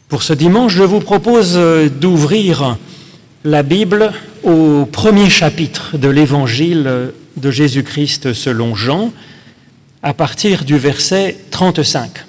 Pour ce dimanche, je vous propose d'ouvrir la Bible au premier chapitre de l'Évangile de Jésus-Christ selon Jean, à partir du verset 35.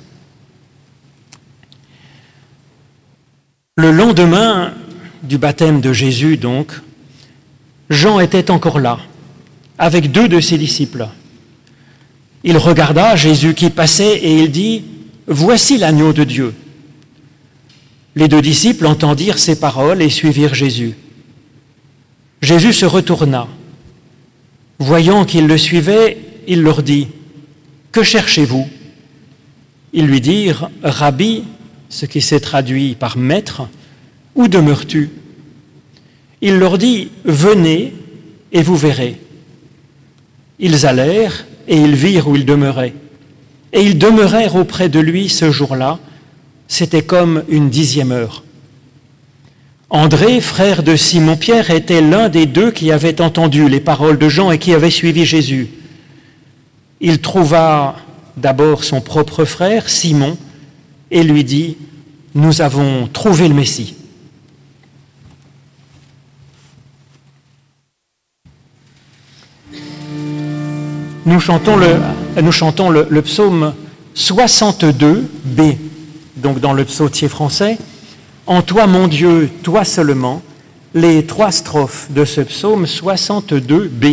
Le lendemain du baptême de Jésus, donc, Jean était encore là, avec 2 de ses disciples. Il regarda Jésus qui passait et il dit « Voici l'agneau de Dieu ». Les 2 disciples entendirent ces paroles et suivirent Jésus. Jésus se retourna. Voyant qu'ils le suivaient, il leur dit « Que cherchez-vous » Ils lui dirent « Rabbi », ce qui s'est traduit par « maître », où demeures-tu » Il leur dit « Venez et vous verrez ». Ils allèrent et ils virent où il demeurait. Et ils demeurèrent auprès de lui ce jour-là. C'était comme une 10e heure. André, frère de Simon-Pierre, était l'un des 2 qui avaient entendu les paroles de Jean et qui avaient suivi Jésus. Il trouva d'abord son propre frère, Simon, et lui dit « Nous avons trouvé le Messie ». Nous chantons le psaume 62b, donc dans le psautier français. En toi, mon Dieu, toi seulement, les 3 strophes de ce psaume 62b.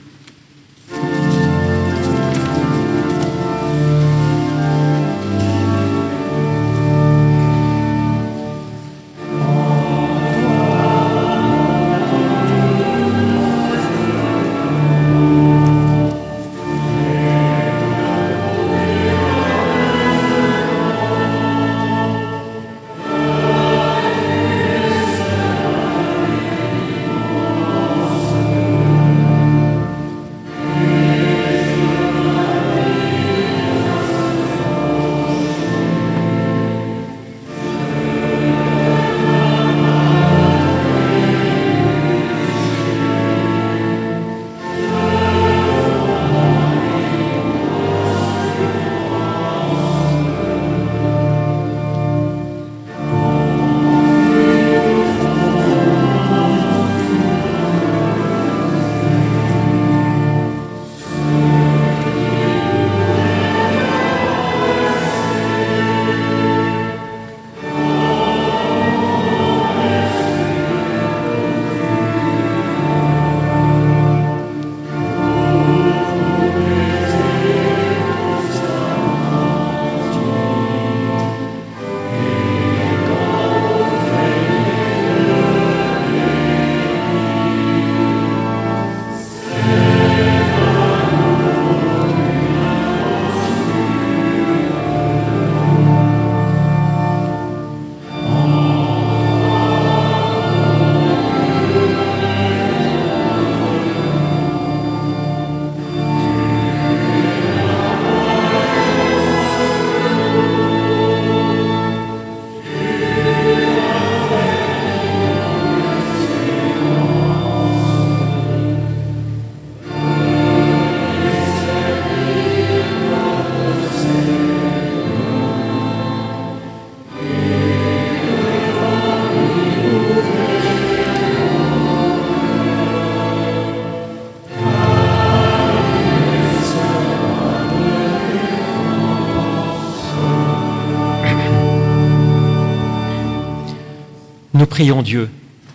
Nous prions Dieu.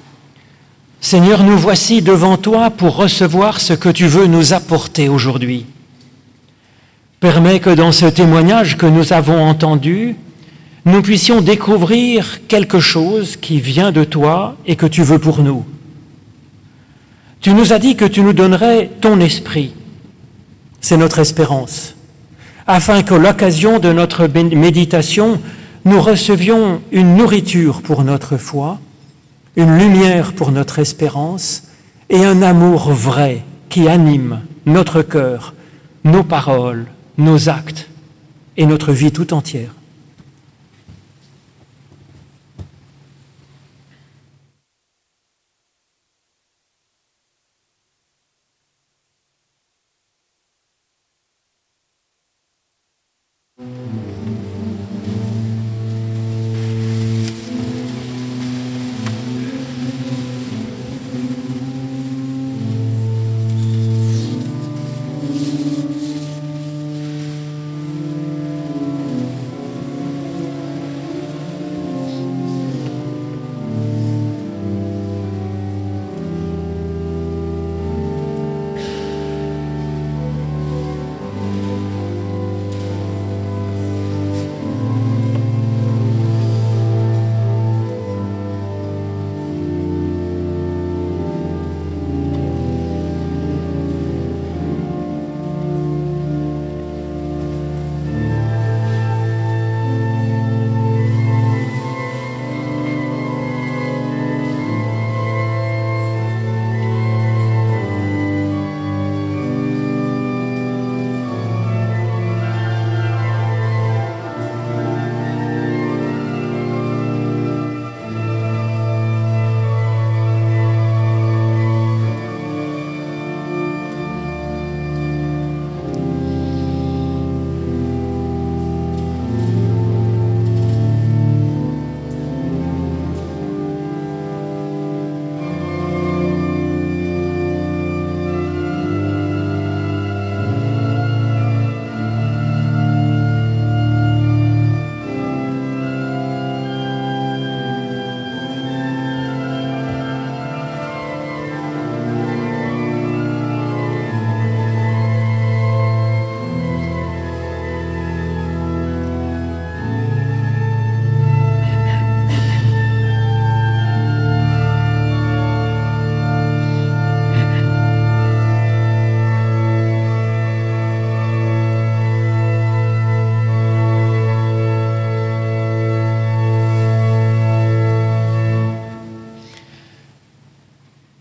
Seigneur, nous voici devant toi pour recevoir ce que tu veux nous apporter aujourd'hui. Permets que dans ce témoignage que nous avons entendu, nous puissions découvrir quelque chose qui vient de toi et que tu veux pour nous. Tu nous as dit que tu nous donnerais ton esprit. C'est notre espérance, afin qu'à l'occasion de notre méditation, nous recevions une nourriture pour notre foi, une lumière pour notre espérance et un amour vrai qui anime notre cœur, nos paroles, nos actes et notre vie tout entière.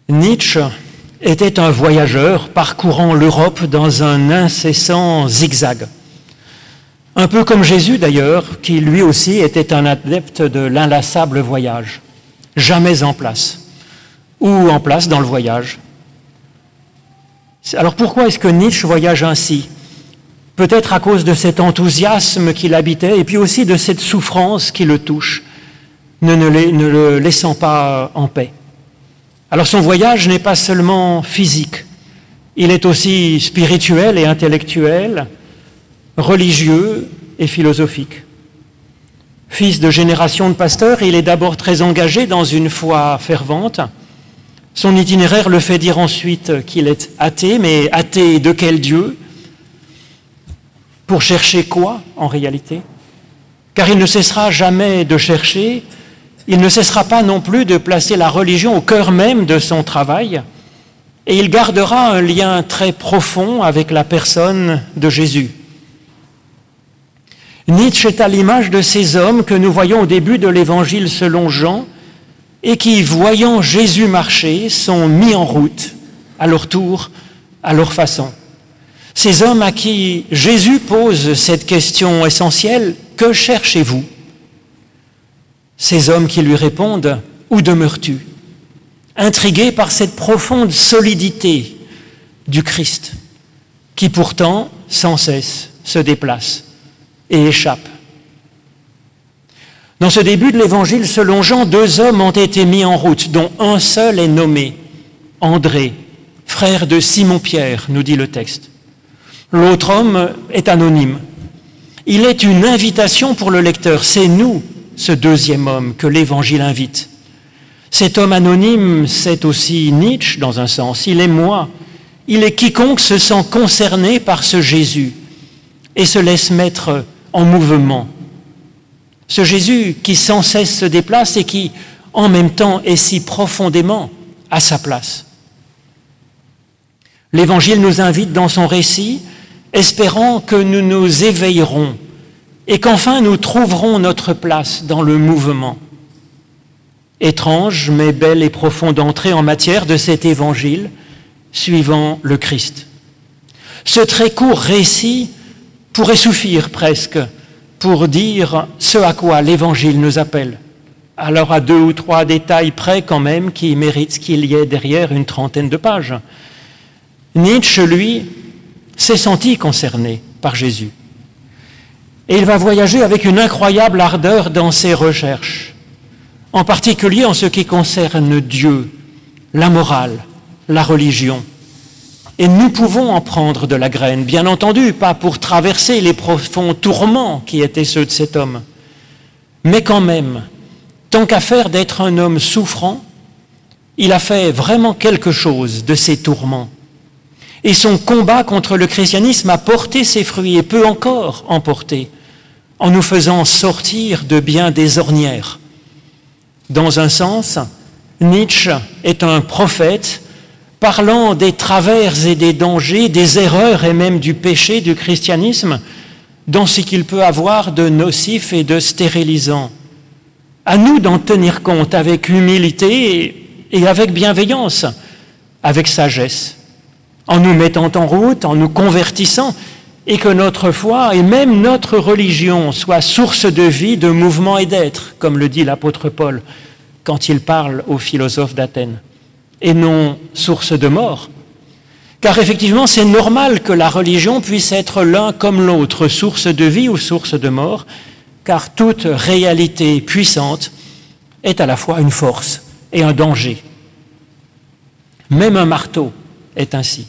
Nietzsche était un voyageur parcourant l'Europe dans un incessant zigzag. Un peu comme Jésus d'ailleurs, qui lui aussi était un adepte de l'inlassable voyage, jamais en place, ou en place dans le voyage. Alors pourquoi est-ce que Nietzsche voyage ainsi ? Peut-être à cause de cet enthousiasme qui l'habitait et puis aussi de cette souffrance qui le touche, ne le laissant pas en paix. Alors son voyage n'est pas seulement physique, il est aussi spirituel et intellectuel, religieux et philosophique. Fils de génération de pasteurs, il est d'abord très engagé dans une foi fervente. Son itinéraire le fait dire ensuite qu'il est athée, mais athée de quel Dieu ? Pour chercher quoi, en réalité ? Car il ne cessera jamais de chercher, il ne cessera pas non plus de placer la religion au cœur même de son travail, et il gardera un lien très profond avec la personne de Jésus. Nietzsche est à l'image de ces hommes que nous voyons au début de l'Évangile selon Jean, et qui, voyant Jésus marcher, sont mis en route, à leur tour, à leur façon. Ces hommes à qui Jésus pose cette question essentielle, « Que cherchez-vous » Ces hommes qui lui répondent, « Où demeures-tu » intrigués par cette profonde solidité du Christ, qui pourtant, sans cesse, se déplace et échappe. Dans ce début de l'Évangile selon Jean, 2 hommes ont été mis en route, dont un seul est nommé, André, frère de Simon-Pierre, nous dit le texte. L'autre homme est anonyme. Il est une invitation pour le lecteur. C'est nous, ce deuxième homme, que l'Évangile invite. Cet homme anonyme, c'est aussi Nietzsche, dans un sens. Il est moi. Il est quiconque se sent concerné par ce Jésus et se laisse mettre en mouvement. Ce Jésus qui sans cesse se déplace et qui, en même temps, est si profondément à sa place. L'Évangile nous invite dans son récit, espérant que nous nous éveillerons et qu'enfin nous trouverons notre place dans le mouvement. Étrange, mais belle et profonde entrée en matière de cet Évangile, suivant le Christ. Ce très court récit pourrait suffire presque pour dire ce à quoi l'Évangile nous appelle. Alors à 2 ou 3 détails près quand même qui méritent qu'il y ait derrière une 30aine de pages. Nietzsche, lui, s'est senti concerné par Jésus. Et il va voyager avec une incroyable ardeur dans ses recherches, en particulier en ce qui concerne Dieu, la morale, la religion. Et nous pouvons en prendre de la graine, bien entendu, pas pour traverser les profonds tourments qui étaient ceux de cet homme, mais quand même, tant qu'à faire d'être un homme souffrant, il a fait vraiment quelque chose de ces tourments. Et son combat contre le christianisme a porté ses fruits et peut encore en porter, en nous faisant sortir de bien des ornières. Dans un sens, Nietzsche est un prophète parlant des travers et des dangers, des erreurs et même du péché du christianisme, dans ce qu'il peut avoir de nocif et de stérilisant. À nous d'en tenir compte avec humilité et avec bienveillance, avec sagesse, en nous mettant en route, en nous convertissant, et que notre foi et même notre religion soient source de vie, de mouvement et d'être, comme le dit l'apôtre Paul quand il parle aux philosophes d'Athènes, et non source de mort. Car effectivement, c'est normal que la religion puisse être l'un comme l'autre, source de vie ou source de mort, car toute réalité puissante est à la fois une force et un danger. Même un marteau est ainsi.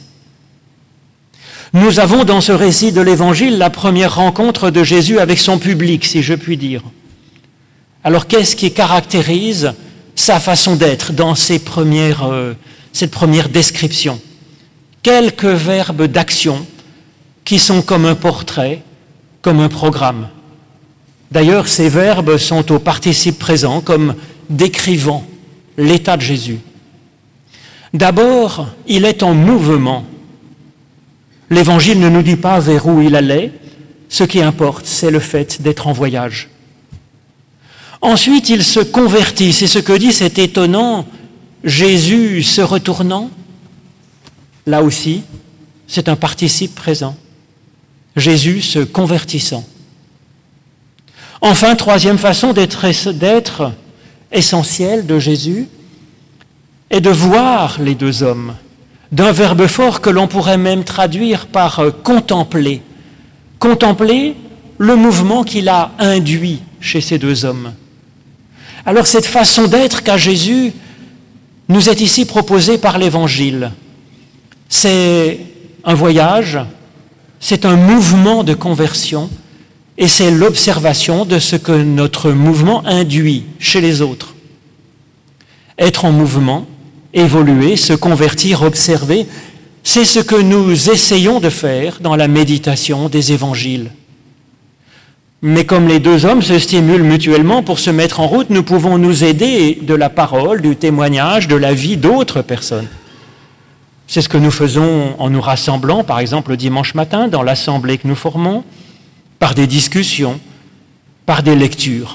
Nous avons dans ce récit de l'Évangile la première rencontre de Jésus avec son public, si je puis dire. Alors qu'est-ce qui caractérise sa façon d'être dans cette première description? Quelques verbes d'action qui sont comme un portrait, comme un programme. D'ailleurs, ces verbes sont au participe présent, comme décrivant l'état de Jésus. D'abord, il est en mouvement. L'Évangile ne nous dit pas vers où il allait. Ce qui importe, c'est le fait d'être en voyage. Ensuite, il se convertit. C'est ce que dit cet étonnant Jésus se retournant, là aussi, c'est un participe présent. Jésus se convertissant. Enfin, troisième façon d'être essentielle de Jésus est de voir les deux hommes, d'un verbe fort que l'on pourrait même traduire par contempler. Contempler le mouvement qu'il a induit chez ces deux hommes. Alors cette façon d'être qu'a Jésus nous est ici proposée par l'Évangile. C'est un voyage, c'est un mouvement de conversion et c'est l'observation de ce que notre mouvement induit chez les autres. Être en mouvement, évoluer, se convertir, observer, c'est ce que nous essayons de faire dans la méditation des évangiles. Mais comme les deux hommes se stimulent mutuellement pour se mettre en route, nous pouvons nous aider de la parole, du témoignage, de la vie d'autres personnes. C'est ce que nous faisons en nous rassemblant, par exemple le dimanche matin, dans l'assemblée que nous formons, par des discussions, par des lectures.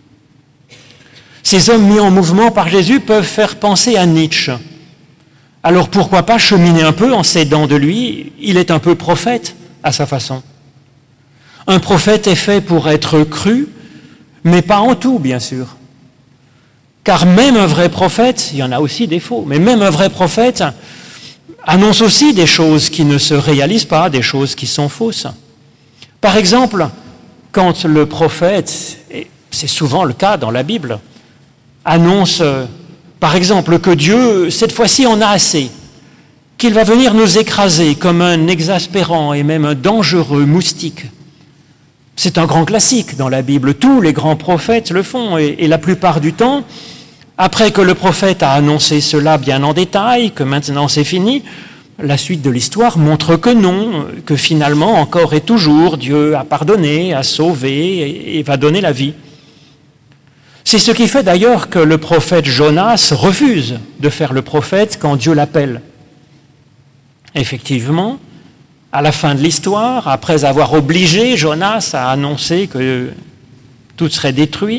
Ces hommes mis en mouvement par Jésus peuvent faire penser à Nietzsche. Alors pourquoi pas cheminer un peu en s'aidant de lui? Il est un peu prophète à sa façon. Un prophète est fait pour être cru, mais pas en tout, bien sûr. Car même un vrai prophète, il y en a aussi des faux, mais même un vrai prophète annonce aussi des choses qui ne se réalisent pas, des choses qui sont fausses. Par exemple, quand le prophète, et c'est souvent le cas dans la Bible, annonce, par exemple, que Dieu, cette fois-ci, en a assez, qu'il va venir nous écraser comme un exaspérant et même un dangereux moustique. C'est un grand classique dans la Bible. Tous les grands prophètes le font. Et la plupart du temps, après que le prophète a annoncé cela bien en détail, que maintenant c'est fini, la suite de l'histoire montre que non, que finalement, encore et toujours, Dieu a pardonné, a sauvé et va donner la vie. C'est ce qui fait d'ailleurs que le prophète Jonas refuse de faire le prophète quand Dieu l'appelle. Effectivement, à la fin de l'histoire, après avoir obligé Jonas à annoncer que tout serait détruit,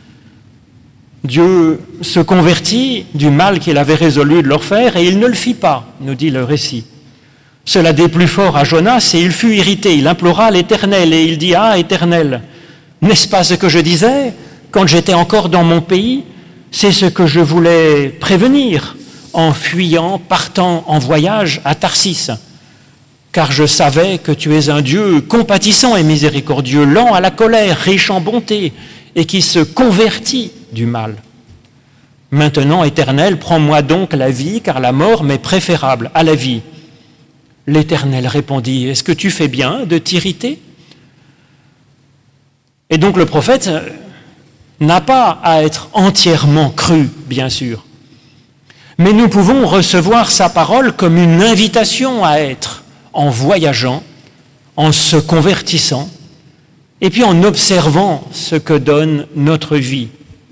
Dieu se convertit du mal qu'il avait résolu de leur faire et il ne le fit pas, nous dit le récit. Cela déplut fort à Jonas et il fut irrité. Il implora l'Éternel et il dit « Ah, Éternel, n'est-ce pas ce que je disais quand j'étais encore dans mon pays? C'est ce que je voulais prévenir en fuyant, partant en voyage à Tarsis. Car je savais que tu es un Dieu compatissant et miséricordieux, lent à la colère, riche en bonté, et qui se convertit du mal. Maintenant, Éternel, prends-moi donc la vie, car la mort m'est préférable à la vie. » L'Éternel répondit, « Est-ce que tu fais bien de t'irriter ?» Et donc le prophète n'a pas à être entièrement cru, bien sûr. Mais nous pouvons recevoir sa parole comme une invitation à être en voyageant, en se convertissant, et puis en observant ce que donne notre vie.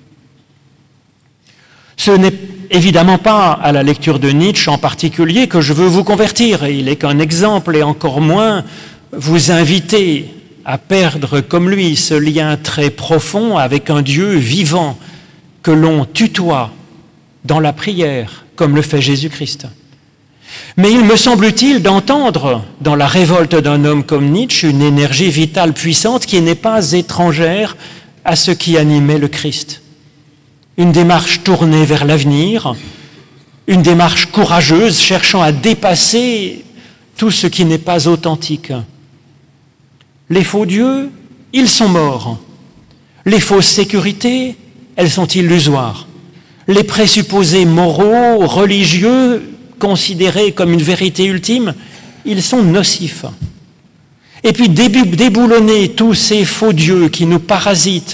Ce n'est évidemment pas à la lecture de Nietzsche en particulier que je veux vous convertir, et il n'est qu'un exemple, et encore moins vous inviter à perdre comme lui ce lien très profond avec un Dieu vivant que l'on tutoie dans la prière, comme le fait Jésus-Christ. Mais il me semble utile d'entendre dans la révolte d'un homme comme Nietzsche une énergie vitale puissante qui n'est pas étrangère à ce qui animait le Christ. Une démarche tournée vers l'avenir, une démarche courageuse cherchant à dépasser tout ce qui n'est pas authentique. Les faux dieux, ils sont morts. Les fausses sécurités, elles sont illusoires. Les présupposés moraux, religieux, considérés comme une vérité ultime, ils sont nocifs. Et puis déboulonner tous ces faux dieux qui nous parasitent,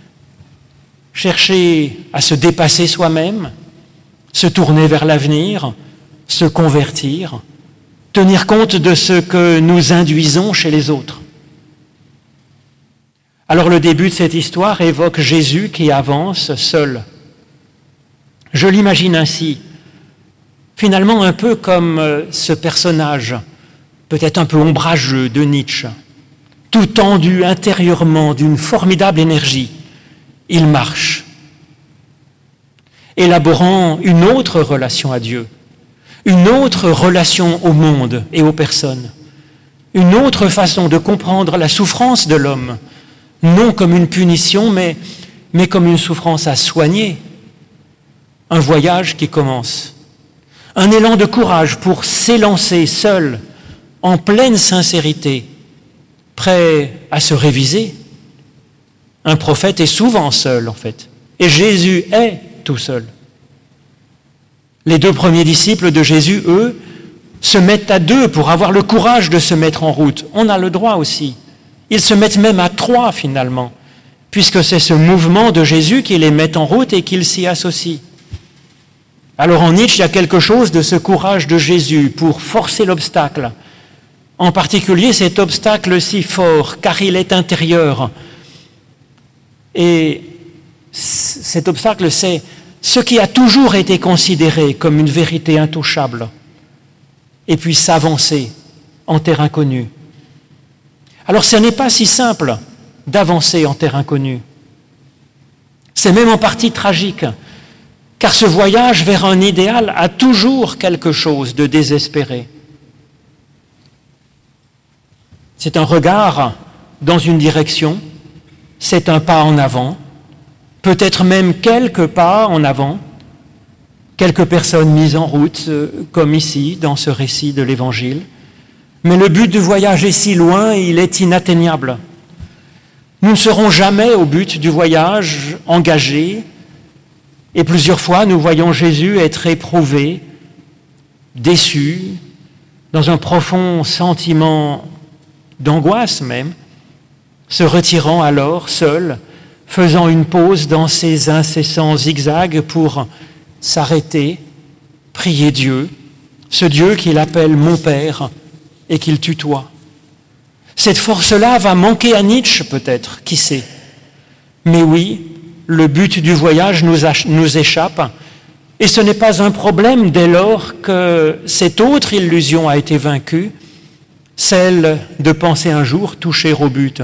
chercher à se dépasser soi-même, se tourner vers l'avenir, se convertir, tenir compte de ce que nous induisons chez les autres. Alors le début de cette histoire évoque Jésus qui avance seul. Je l'imagine ainsi, finalement un peu comme ce personnage, peut-être un peu ombrageux de Nietzsche, tout tendu intérieurement d'une formidable énergie. Il marche. élaborant une autre relation à Dieu, une autre relation au monde et aux personnes, une autre façon de comprendre la souffrance de l'homme, non comme une punition, mais comme une souffrance à soigner, un voyage qui commence, un élan de courage pour s'élancer seul, en pleine sincérité, prêt à se réviser. Un prophète est souvent seul, en fait, et Jésus est tout seul. Les 2 premiers disciples de Jésus, eux, se mettent à 2 pour avoir le courage de se mettre en route. On a le droit aussi. Ils se mettent même à 3 finalement, puisque c'est ce mouvement de Jésus qui les met en route et qu'ils s'y associent. Alors en Nietzsche, il y a quelque chose de ce courage de Jésus pour forcer l'obstacle. En particulier cet obstacle si fort, car il est intérieur. Et cet obstacle, c'est ce qui a toujours été considéré comme une vérité intouchable, et puis s'avancer en terre inconnue. Alors ce n'est pas si simple d'avancer en terre inconnue. C'est même en partie tragique, car ce voyage vers un idéal a toujours quelque chose de désespéré. C'est un regard dans une direction, c'est un pas en avant, peut-être même quelques pas en avant, quelques personnes mises en route, comme ici, dans ce récit de l'Évangile. Mais le but du voyage est si loin, il est inatteignable. Nous ne serons jamais au but du voyage engagé, et plusieurs fois nous voyons Jésus être éprouvé, déçu, dans un profond sentiment d'angoisse même, se retirant alors seul, faisant une pause dans ses incessants zigzags pour s'arrêter, prier Dieu, ce Dieu qu'il appelle mon Père et qu'il tutoie. Cette force-là va manquer à Nietzsche peut-être, qui sait. Mais oui, le but du voyage nous échappe, et ce n'est pas un problème dès lors que cette autre illusion a été vaincue, celle de penser un jour toucher au but.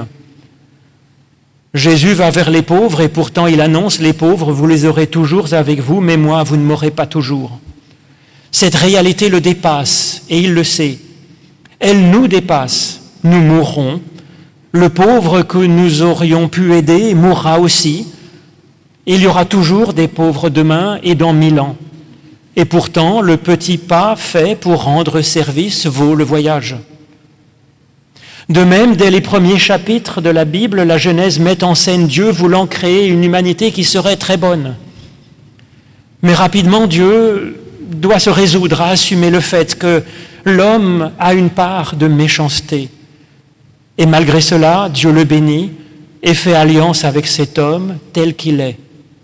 Jésus va vers les pauvres et pourtant il annonce « Les pauvres, vous les aurez toujours avec vous, mais moi, vous ne m'aurez pas toujours. » Cette réalité le dépasse et il le sait. Elle nous dépasse. Nous mourrons. Le pauvre que nous aurions pu aider mourra aussi. Il y aura toujours des pauvres demain et dans 1000 ans. Et pourtant, le petit pas fait pour rendre service vaut le voyage. De même, dès les premiers chapitres de la Bible, la Genèse met en scène Dieu voulant créer une humanité qui serait très bonne. Mais rapidement, Dieu doit se résoudre à assumer le fait que l'homme a une part de méchanceté. Et malgré cela, Dieu le bénit et fait alliance avec cet homme tel qu'il est.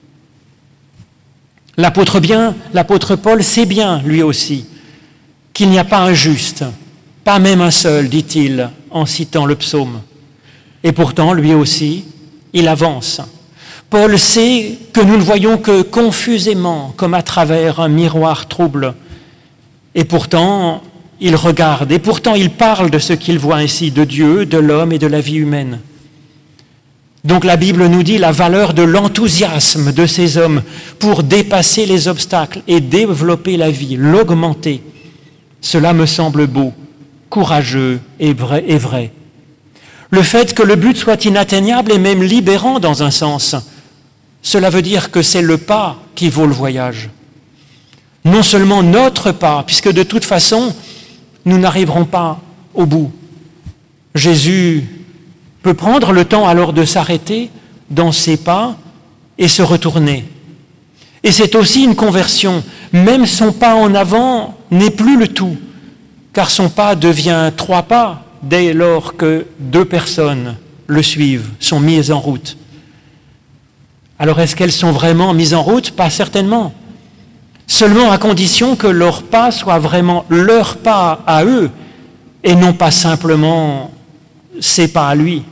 L'apôtre Paul sait bien, lui aussi, qu'il n'y a pas un juste, pas même un seul, dit-il, en citant le psaume. Et pourtant, lui aussi, il avance. Paul sait que nous ne voyons que confusément, comme à travers un miroir trouble. Et pourtant, il regarde, et pourtant il parle de ce qu'il voit ainsi, de Dieu, de l'homme et de la vie humaine. Donc la Bible nous dit la valeur de l'enthousiasme de ces hommes pour dépasser les obstacles et développer la vie, l'augmenter. Cela me semble beau, courageux et vrai. Le fait que le but soit inatteignable est même libérant dans un sens. Cela veut dire que c'est le pas qui vaut le voyage. Non seulement notre pas, puisque de toute façon, nous n'arriverons pas au bout. Jésus peut prendre le temps alors de s'arrêter dans ses pas et se retourner. Et c'est aussi une conversion. Même son pas en avant n'est plus le tout, car son pas devient 3 pas dès lors que 2 personnes le suivent, sont mises en route. Alors est-ce qu'elles sont vraiment mises en route ? Pas certainement. Seulement à condition que leur pas soit vraiment leur pas à eux et non pas simplement ses pas à lui.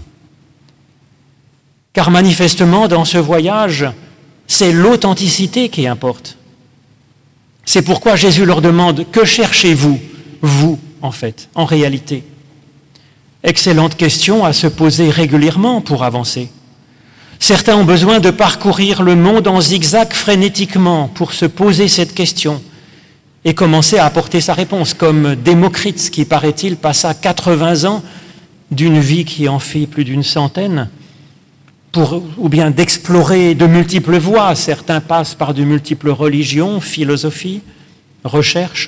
Car manifestement, dans ce voyage, c'est l'authenticité qui importe. C'est pourquoi Jésus leur demande « Que cherchez-vous, vous, en fait, en réalité ?» Excellente question à se poser régulièrement pour avancer. Certains ont besoin de parcourir le monde en zigzag frénétiquement pour se poser cette question et commencer à apporter sa réponse, comme Démocrite, qui, paraît-il, passa 80 ans d'une vie qui en fit plus d'une centaine, ou bien d'explorer de multiples voies. Certains passent par de multiples religions, philosophies, recherches.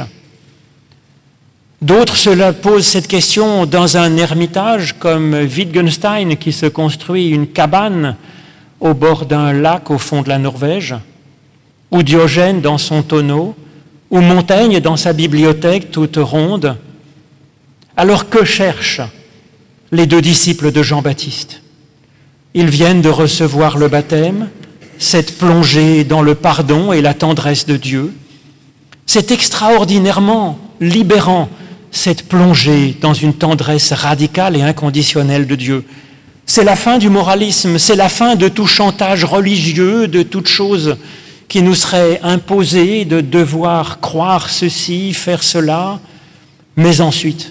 D'autres se posent cette question dans un ermitage, comme Wittgenstein, qui se construit une cabane au bord d'un lac au fond de la Norvège, ou Diogène dans son tonneau, ou Montaigne dans sa bibliothèque toute ronde. Alors que cherchent les deux disciples de Jean-Baptiste? Ils viennent de recevoir le baptême, cette plongée dans le pardon et la tendresse de Dieu. C'est extraordinairement libérant, cette plongée dans une tendresse radicale et inconditionnelle de Dieu. C'est la fin du moralisme, c'est la fin de tout chantage religieux, de toute chose qui nous serait imposée, de devoir croire ceci, faire cela. Mais ensuite,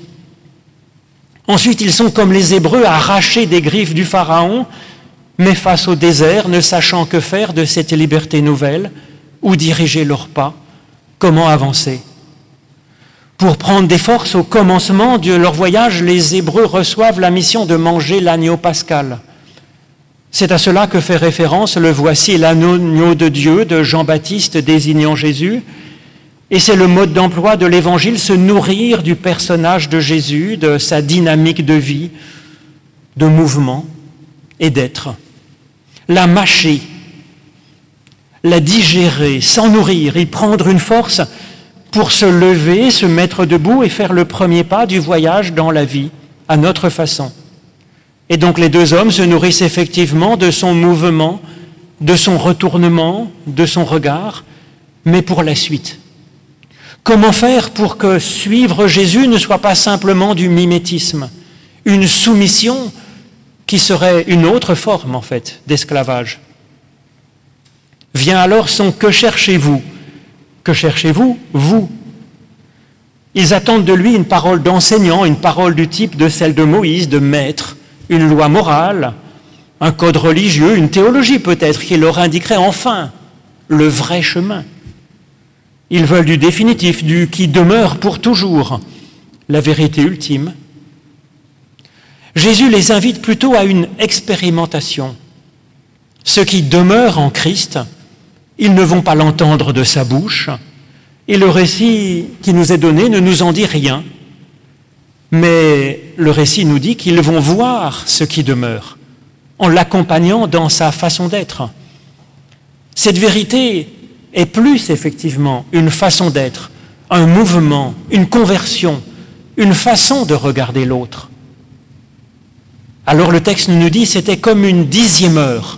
ils sont comme les Hébreux arrachés des griffes du Pharaon, mais face au désert, ne sachant que faire de cette liberté nouvelle, où diriger leurs pas, comment avancer. Pour prendre des forces au commencement de leur voyage, les Hébreux reçoivent la mission de manger l'agneau pascal. C'est à cela que fait référence le « Voici l'agneau de Dieu » de Jean-Baptiste désignant Jésus. Et c'est le mode d'emploi de l'Évangile, se nourrir du personnage de Jésus, de sa dynamique de vie, de mouvement et d'être. La mâcher, la digérer, s'en nourrir, y prendre une force pour se lever, se mettre debout et faire le premier pas du voyage dans la vie, à notre façon. Et donc les deux hommes se nourrissent effectivement de son mouvement, de son retournement, de son regard, mais pour la suite. Comment faire pour que suivre Jésus ne soit pas simplement du mimétisme, une soumission qui serait une autre forme, en fait, d'esclavage? Vient alors son « Que cherchez-vous » ? Que cherchez-vous, vous? Ils attendent de lui une parole d'enseignant, une parole du type de celle de Moïse, de maître, une loi morale, un code religieux, une théologie peut-être, qui leur indiquerait enfin le vrai chemin. Ils veulent du définitif, du qui demeure pour toujours, la vérité ultime. Jésus les invite plutôt à une expérimentation. Ceux qui demeurent en Christ, ils ne vont pas l'entendre de sa bouche, et le récit qui nous est donné ne nous en dit rien. Mais le récit nous dit qu'ils vont voir ce qui demeure, en l'accompagnant dans sa façon d'être. Cette vérité est plus effectivement une façon d'être, un mouvement, une conversion, une façon de regarder l'autre. Alors le texte nous dit que c'était comme une 10e heure.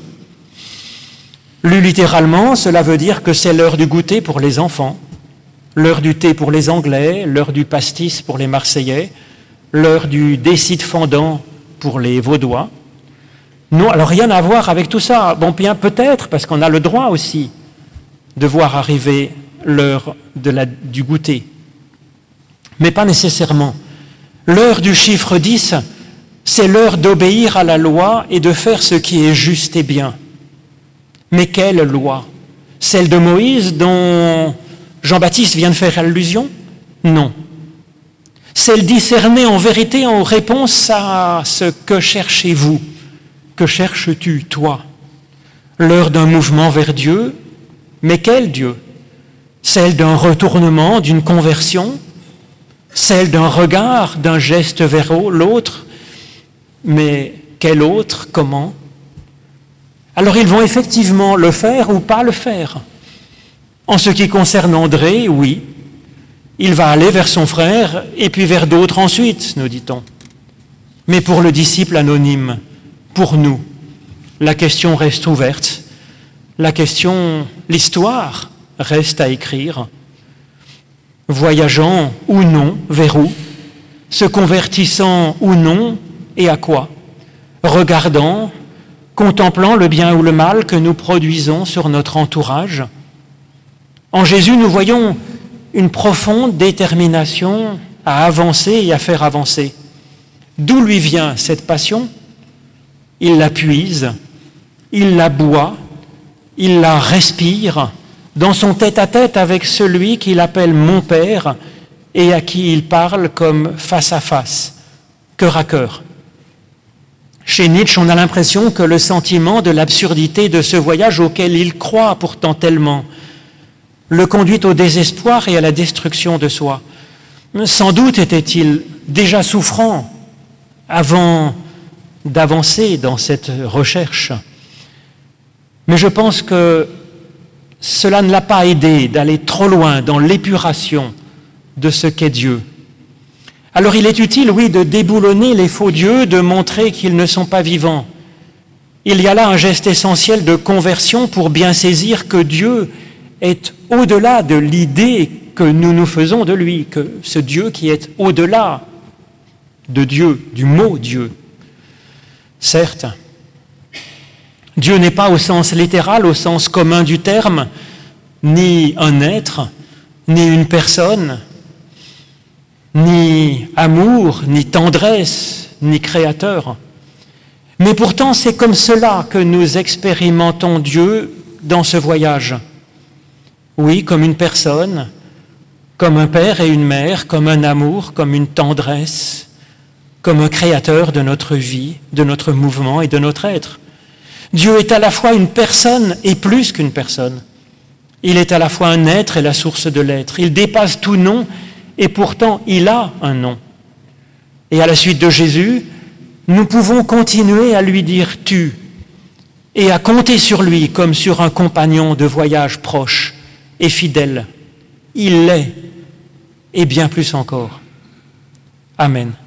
Lu littéralement, cela veut dire que c'est l'heure du goûter pour les enfants, l'heure du thé pour les Anglais, l'heure du pastis pour les Marseillais, l'heure du décide fendant pour les Vaudois. Non, alors rien à voir avec tout ça. Bon, bien peut-être, parce qu'on a le droit aussi de voir arriver l'heure du goûter. Mais pas nécessairement. L'heure du chiffre 10, c'est l'heure d'obéir à la loi et de faire ce qui est juste et bien. Mais quelle loi? Celle de Moïse dont Jean-Baptiste vient de faire allusion? Non. Celle discernée en vérité en réponse à ce que cherchez-vous? Que cherches-tu, toi? L'heure d'un mouvement vers Dieu, mais quel Dieu? Celle d'un retournement, d'une conversion? Celle d'un regard, d'un geste vers l'autre? Mais quel autre? Comment? Alors ils vont effectivement le faire ou pas le faire. En ce qui concerne André, oui, il va aller vers son frère et puis vers d'autres ensuite, nous dit-on. Mais pour le disciple anonyme, pour nous, la question reste ouverte. L'histoire reste à écrire. Voyageant ou non, vers où? Se convertissant ou non, et à quoi? Regardant, contemplant le bien ou le mal que nous produisons sur notre entourage. En Jésus, nous voyons une profonde détermination à avancer et à faire avancer. D'où lui vient cette passion? Il la puise il la boit, il la respire dans son tête-à-tête avec celui qu'il appelle mon Père et à qui il parle comme face à face, cœur à cœur. Chez Nietzsche, on a l'impression que le sentiment de l'absurdité de ce voyage auquel il croit pourtant tellement le conduit au désespoir et à la destruction de soi. Sans doute était-il déjà souffrant avant d'avancer dans cette recherche. Mais je pense que cela ne l'a pas aidé d'aller trop loin dans l'épuration de ce qu'est Dieu. Alors il est utile, oui, de déboulonner les faux dieux, de montrer qu'ils ne sont pas vivants. Il y a là un geste essentiel de conversion pour bien saisir que Dieu est au-delà de l'idée que nous nous faisons de lui, que ce Dieu qui est au-delà de Dieu, du mot Dieu. Certes, Dieu n'est pas au sens littéral, au sens commun du terme, ni un être, ni une personne, ni amour, ni tendresse, ni créateur. Mais pourtant, c'est comme cela que nous expérimentons Dieu dans ce voyage. Oui, comme une personne, comme un père et une mère, comme un amour, comme une tendresse, comme un créateur de notre vie, de notre mouvement et de notre être. Dieu est à la fois une personne et plus qu'une personne. Il est à la fois un être et la source de l'être. Il dépasse tout nom et pourtant il a un nom. Et à la suite de Jésus, nous pouvons continuer à lui dire « tu » et à compter sur lui comme sur un compagnon de voyage proche et fidèle. Il l'est, et bien plus encore. Amen.